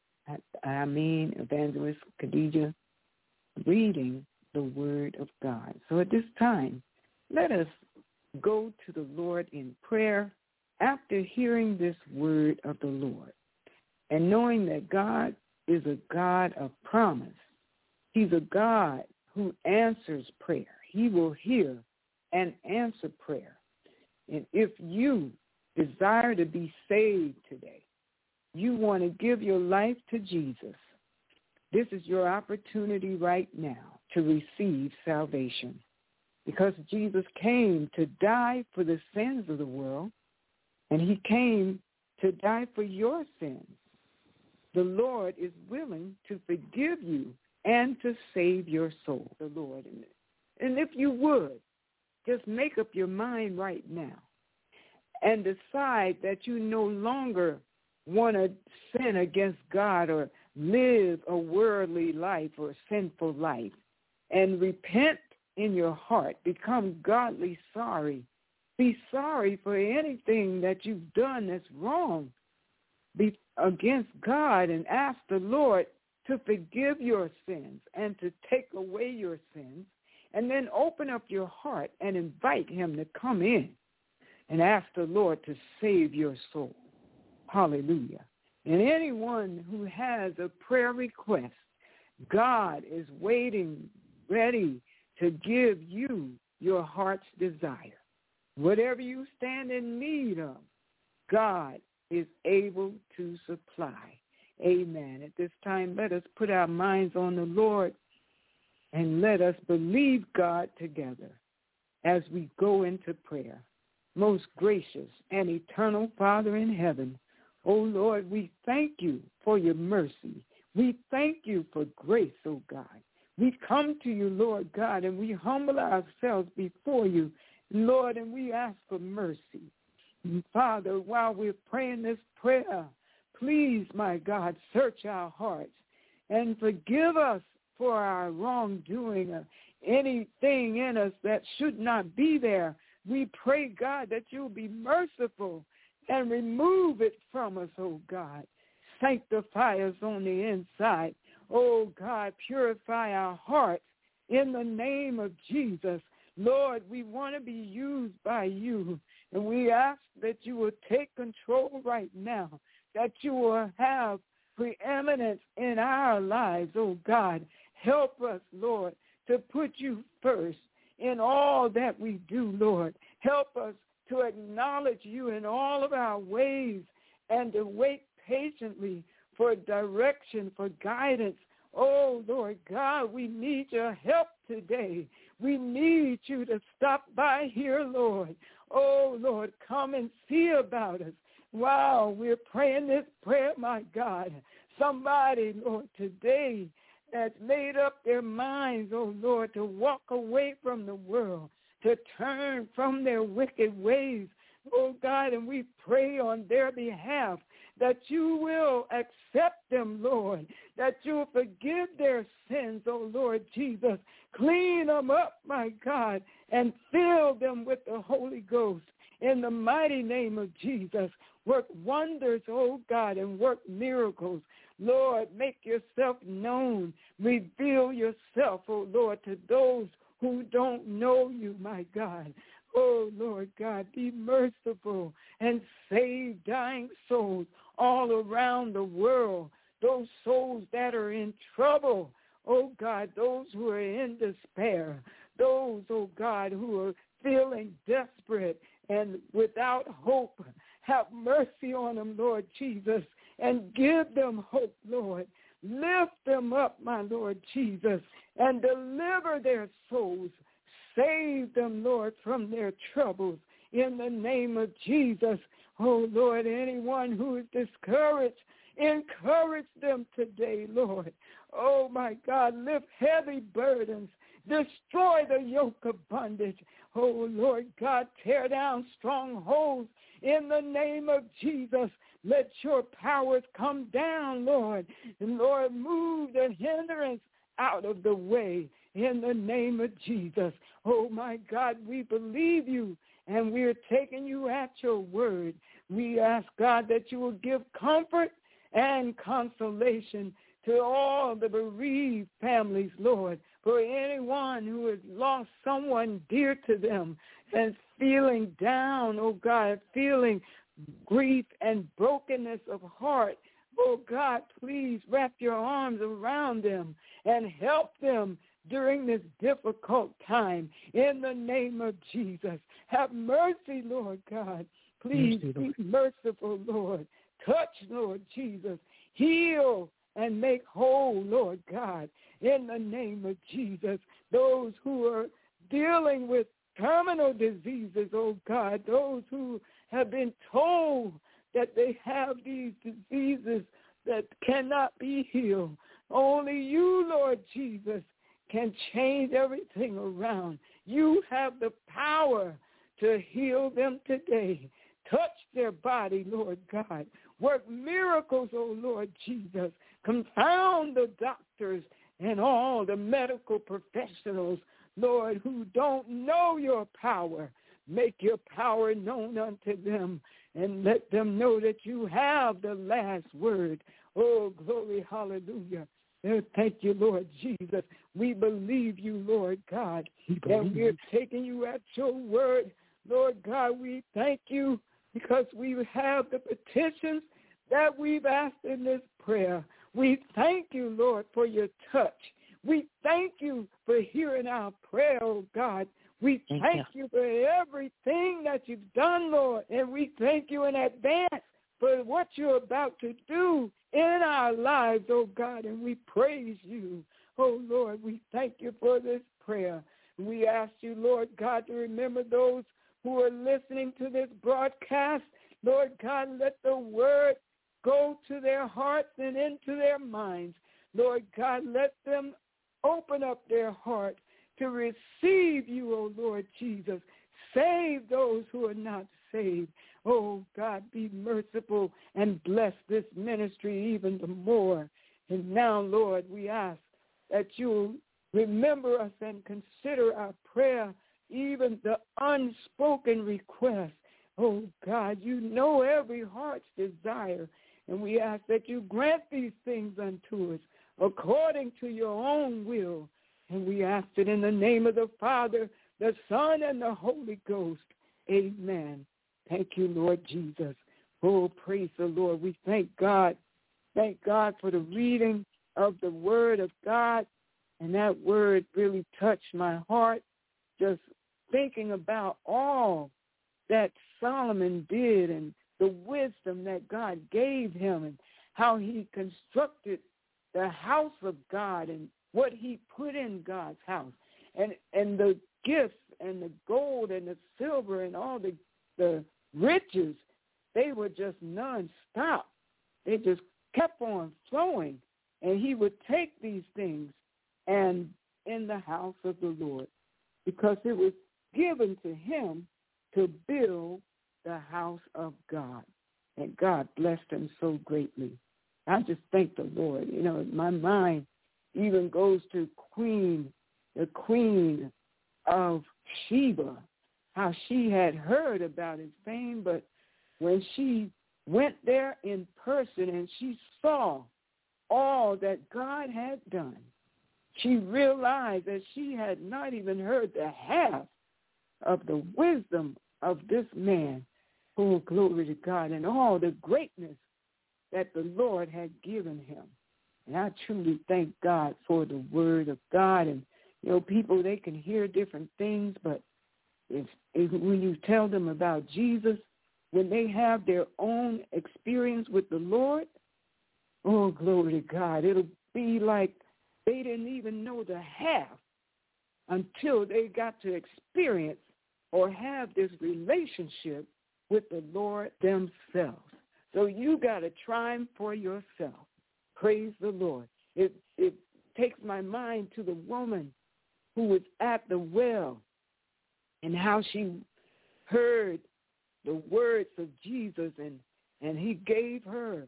I mean Evangelist Khadijah, reading the word of God. So at this time, let us go to the Lord in prayer after hearing this word of the Lord and knowing that God is a God of promise. He's a God who answers prayer. He will hear and answer prayer. And if you desire to be saved today, you want to give your life to Jesus, this is your opportunity right now to receive salvation. Because Jesus came to die for the sins of the world, and he came to die for your sins. The Lord is willing to forgive you and to save your soul, the Lord. And if you would, just make up your mind right now and decide that you no longer want to sin against God or live a worldly life or a sinful life, and repent in your heart, become godly sorry. Be sorry for anything that you've done that's wrong be against God, and ask the Lord to forgive your sins and to take away your sins, and then open up your heart and invite him to come in and ask the Lord to save your soul. Hallelujah. And anyone who has a prayer request, God is waiting, ready to give you your heart's desire. Whatever you stand in need of, God is able to supply. Amen. At this time, let us put our minds on the Lord and let us believe God together as we go into prayer. Most gracious and eternal Father in heaven, oh Lord, we thank you for your mercy. We thank you for grace, oh God. We come to you, Lord God, and we humble ourselves before you, Lord, and we ask for mercy. And Father, while we're praying this prayer, please, my God, search our hearts and forgive us for our wrongdoing, or anything in us that should not be there. We pray, God, that you'll be merciful and remove it from us, oh God. Sanctify us on the inside. Oh God, purify our hearts in the name of Jesus. Lord, we want to be used by you, and we ask that you will take control right now, that you will have preeminence in our lives, oh God. Help us, Lord, to put you first in all that we do, Lord. Help us to acknowledge you in all of our ways and to wait patiently for direction, for guidance. Oh, Lord God, we need your help today. We need you to stop by here, Lord. Oh, Lord, come and see about us. Wow, we're praying this prayer, my God. Somebody, Lord, today that's made up their minds, oh, Lord, to walk away from the world, to turn from their wicked ways, oh, God, and we pray on their behalf that you will accept them, Lord, that you will forgive their sins, oh, Lord Jesus. Clean them up, my God, and fill them with the Holy Ghost. In the mighty name of Jesus, work wonders, oh, God, and work miracles. Lord, make yourself known. Reveal yourself, oh, Lord, to those who don't know you, my God. Oh, Lord God, be merciful and save dying souls all around the world, those souls that are in trouble. Oh, God, those who are in despair, those, oh, God, who are feeling desperate and without hope. Have mercy on them, Lord Jesus, and give them hope, Lord. Lift them up, my Lord Jesus, and deliver their souls. Save them, Lord, from their troubles in the name of Jesus. Oh, Lord, anyone who is discouraged, encourage them today, Lord. Oh, my God, lift heavy burdens. Destroy the yoke of bondage. Oh, Lord God, tear down strongholds in the name of Jesus. Let your powers come down, Lord. And, Lord, move the hindrance out of the way in the name of Jesus. Oh, my God, we believe you, and we're taking you at your word. We ask, God, that you will give comfort and consolation to all the bereaved families, Lord, for anyone who has lost someone dear to them and feeling down, oh God, feeling grief and brokenness of heart. Oh God, please wrap your arms around them and help them during this difficult time. In the name of Jesus, have mercy, Lord God. Please mercy, be merciful, Lord. Touch, Lord Jesus. Heal and make whole, Lord God, in the name of Jesus. Those who are dealing with terminal diseases, oh God, those who have been told that they have these diseases that cannot be healed. Only you, Lord Jesus, can change everything around. You have the power to heal them today. Touch their body, Lord God. Work miracles, oh Lord Jesus. Confound the doctors and all the medical professionals, Lord, who don't know your power. Make your power known unto them and let them know that you have the last word. Oh, glory, hallelujah. Oh, thank you, Lord Jesus. We believe you, Lord God, and we're taking you at your word. Lord God, we thank you because we have the petitions that we've asked in this prayer. We thank you, Lord, for your touch. We thank you for hearing our prayer, oh God. We thank, thank you. you for everything that you've done, Lord, and we thank you in advance for what you're about to do in our lives, oh God, and we praise you. Oh, Lord, we thank you for this prayer. We ask you, Lord God, to remember those who are listening to this broadcast. Lord God, let the word go to their hearts and into their minds. Lord God, let them open up their heart to receive you, O Lord Jesus. Save those who are not saved. Oh, God, be merciful and bless this ministry even the more. And now, Lord, we ask that you remember us and consider our prayer, even the unspoken request. Oh, God, you know every heart's desire, and we ask that you grant these things unto us according to your own will. And we ask it in the name of the Father, the Son, and the Holy Ghost. Amen. Thank you, Lord Jesus. Oh, praise the Lord. We thank God. Thank God for the reading of the Word of God. And that word really touched my heart, just thinking about all that Solomon did and the wisdom that God gave him and how he constructed the house of God and what he put in God's house, and and the gifts and the gold and the silver and all the, the riches, they were just nonstop. They just kept on flowing. And he would take these things and in the house of the Lord, because it was given to him to build the house of God. And God blessed him so greatly. I just thank the Lord. You know, my mind even goes to Queen, the Queen of Sheba, how she had heard about his fame, but when she went there in person and she saw all that God had done, she realized that she had not even heard the half of the wisdom of this man. Oh, glory to God, and all the greatness that the Lord had given him. And I truly thank God for the word of God. And, you know, people, they can hear different things, but if, if when you tell them about Jesus, when they have their own experience with the Lord, oh, glory to God, it'll be like they didn't even know the half until they got to experience or have this relationship with the Lord themselves. So you got to try him for yourself. Praise the Lord. It, it takes my mind to the woman who was at the well and how she heard the words of Jesus, and, and he gave her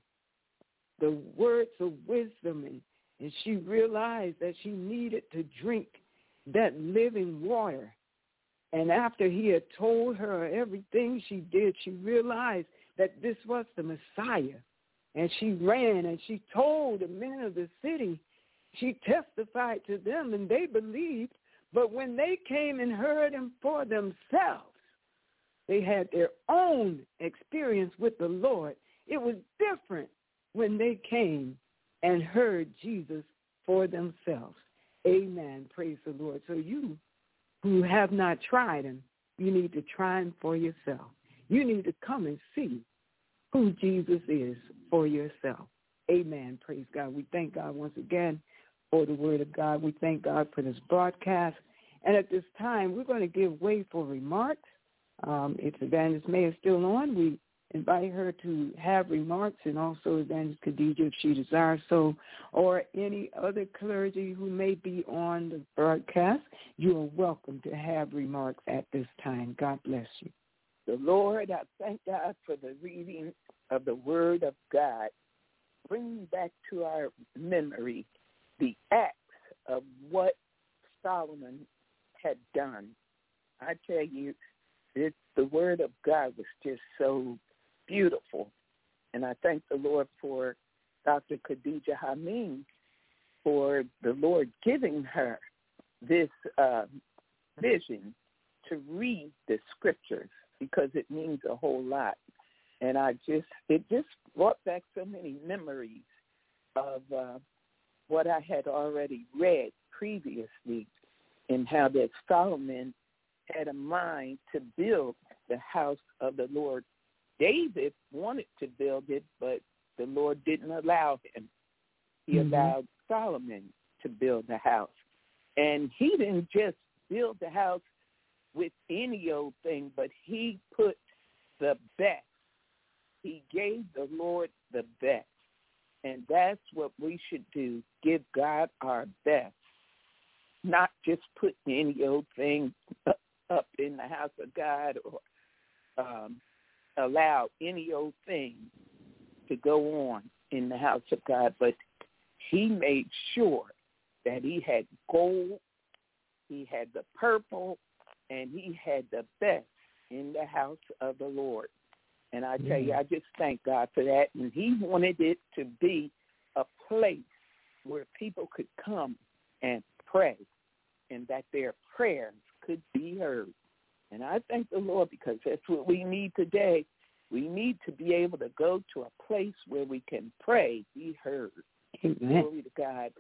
the words of wisdom, and, and she realized that she needed to drink that living water. And after he had told her everything she did, she realized that this was the Messiah. And she ran and she told the men of the city. She testified to them, and they believed. But when they came and heard him for themselves, they had their own experience with the Lord. It was different when they came and heard Jesus for themselves. Amen. Praise the Lord. So you who have not tried him, you need to try him for yourself. You need to come and see who Jesus is for yourself. Amen. Praise God. We thank God once again for the word of God. We thank God for this broadcast. And at this time, we're going to give way for remarks. Um, if Evangelist May is still on, we invite her to have remarks, and also Evangelist Khadijah if she desires so, or any other clergy who may be on the broadcast. You are welcome to have remarks at this time. God bless you. The Lord, I thank God for the reading of the Word of God, bringing back to our memory the acts of what Solomon had done. I tell you, it, the Word of God was just so beautiful. And I thank the Lord for Doctor Khadijah Hameen for the Lord giving her this uh, vision to read the scriptures, because it means a whole lot. And I just, it just brought back so many memories of uh, what I had already read previously, and how that Solomon had a mind to build the house of the Lord. David wanted to build it, but the Lord didn't allow him. He mm-hmm. allowed Solomon to build the house. And he didn't just build the house with any old thing, but he put the best. He gave the Lord the best. And that's what we should do, give God our best, not just put any old thing up in the house of God, or um, allow any old thing to go on in the house of God. But he made sure that he had gold, he had the purple, and he had the best in the house of the Lord. And I tell you, I just thank God for that. And he wanted it to be a place where people could come and pray, and that their prayers could be heard. And I thank the Lord, because that's what we need today. We need to be able to go to a place where we can pray, be heard. Amen. Glory to God.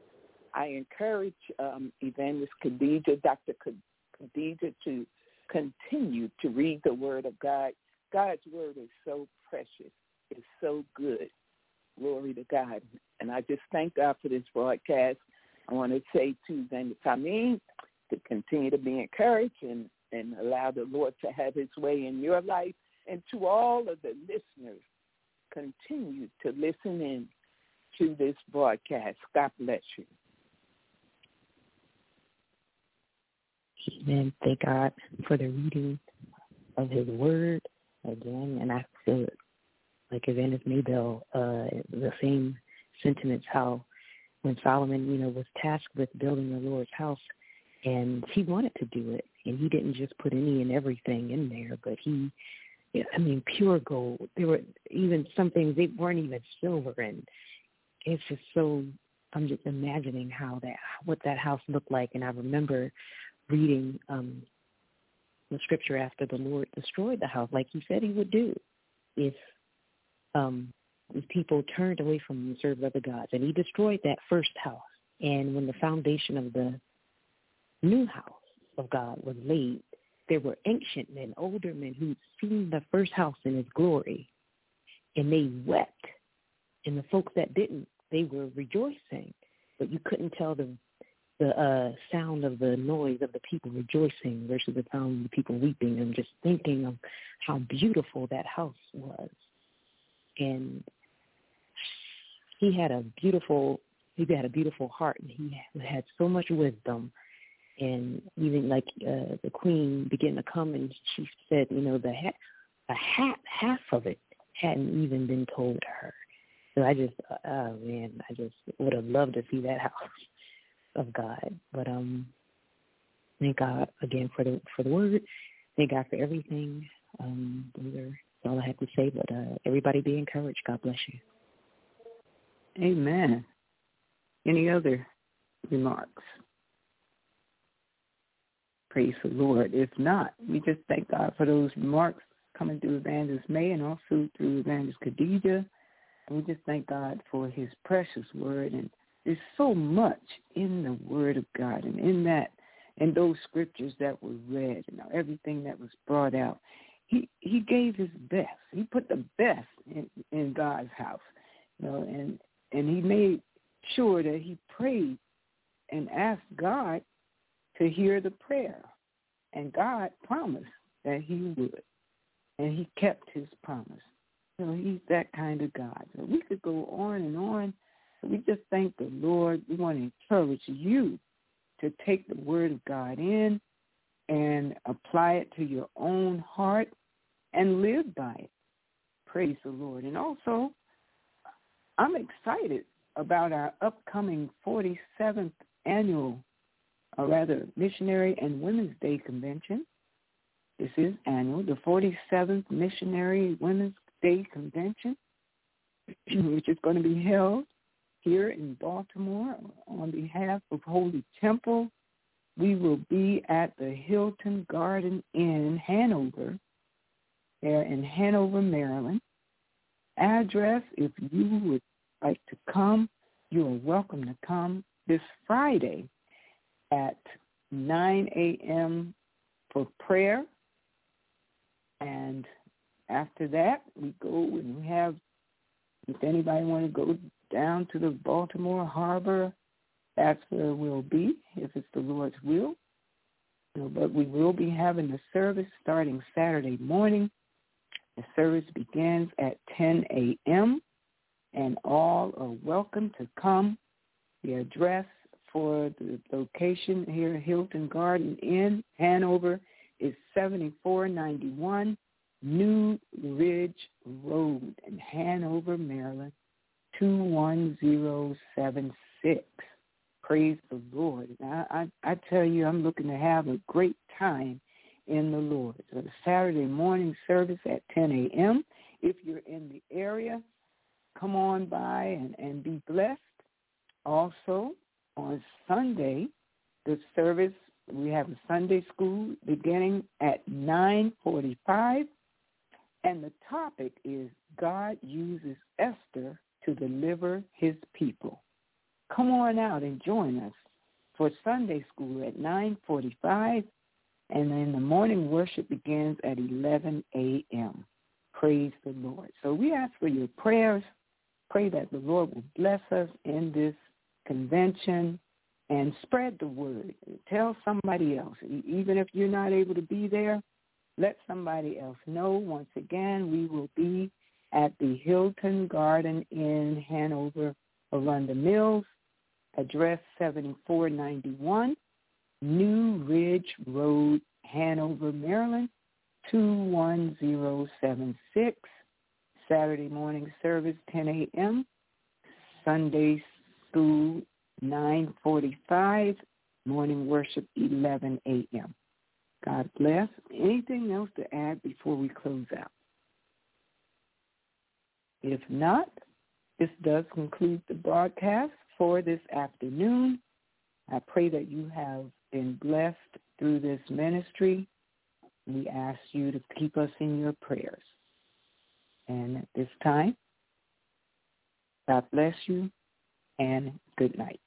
I encourage um, Evangelist Khadijah, Doctor Khadijah, to continue to read the Word of God. God's Word is so precious. It's so good. Glory to God. And I just thank God for this broadcast. I want to say to Evangelist Hameen to continue to be encouraged and, and allow the Lord to have his way in your life. And to all of the listeners, continue to listen in to this broadcast. God bless you. Amen. Thank God for the reading of his word again. And I feel like Evangelist Maybell, uh, the same sentiments, how when Solomon, you know, was tasked with building the Lord's house, and he wanted to do it, and he didn't just put any and everything in there, but he, I mean, pure gold. There were even some things, they weren't even silver, and it's just so, I'm just imagining how that, what that house looked like. And I remember reading um, the scripture after the Lord destroyed the house, like he said he would do, if um, if people turned away from him and served other gods. And he destroyed that first house. And when the foundation of the new house of God was laid, there were ancient men, older men, who'd seen the first house in its glory, and they wept. And the folks that didn't, they were rejoicing. But you couldn't tell the the uh, sound of the noise of the people rejoicing versus the sound of the people weeping, and just thinking of how beautiful that house was. And he had a beautiful, he had a beautiful heart, and he had so much wisdom. And even like uh, the queen began to come, and she said, you know, the hat, a hat, half of it hadn't even been told to her. So I just, oh man, I just would have loved to see that house of God. But um, Thank God again for the for the word. Thank God for everything. Um, those are that's all I have to say. But uh, everybody be encouraged. God bless you. Amen. Any other remarks? Praise the Lord. If not, we just thank God for those remarks coming through Evangelist May and also through Evangelist Khadijah. And we just thank God for his precious word. And there's so much in the word of God and in that, and those scriptures that were read and everything that was brought out. He he gave his best. He put the best in, in God's house. You know, and, and he made sure that he prayed and asked God to hear the prayer. And God promised that he would. And he kept his promise. So he's that kind of God. So we could go on and on. So we just thank the Lord. We want to encourage you to take the word of God in and apply it to your own heart and live by it. Praise the Lord. And also, I'm excited about our upcoming forty-seventh annual, or rather, Missionary and Women's Day Convention. This is annual, the forty-seventh Missionary Women's Day Convention, which is going to be held here in Baltimore on behalf of Holy Temple. We will be at the Hilton Garden Inn, Hanover, there in Hanover, Maryland. Address, if you would like to come, you are welcome to come this Friday at nine a.m. for prayer. And after that, we go and we have, if anybody want to go down to the Baltimore Harbor, that's where we'll be, if it's the Lord's will. You know, but we will be having the service starting Saturday morning. The service begins at ten a.m., and all are welcome to come. The address for the location here at Hilton Garden Inn, Hanover, is seventy-four ninety-one New Ridge Road in Hanover, Maryland, two one zero seven six. Praise the Lord. I, I, I tell you, I'm looking to have a great time in the Lord. So the Saturday morning service at ten a.m. If you're in the area, come on by and, and be blessed. Also, on Sunday, the service, we have a Sunday school beginning at nine forty-five, and the topic is God uses Esther to deliver his people. Come on out and join us for Sunday school at nine forty-five, and then the morning worship begins at eleven a.m. Praise the Lord. So we ask for your prayers. Pray that the Lord will bless us in this convention and spread the word. Tell somebody else. Even if you're not able to be there, let somebody else know. Once again, we will be at the Hilton Garden in Hanover, Arundel Mills, address seventy-four ninety-one New Ridge Road, Hanover, Maryland, two one zero seven six. Saturday morning service, ten a.m., Sunday school, nine forty-five, morning worship, eleven a.m. God bless. Anything else to add before we close out? If not, this does conclude the broadcast for this afternoon. I pray that you have been blessed through this ministry. We ask you to keep us in your prayers. And at this time, God bless you and good night.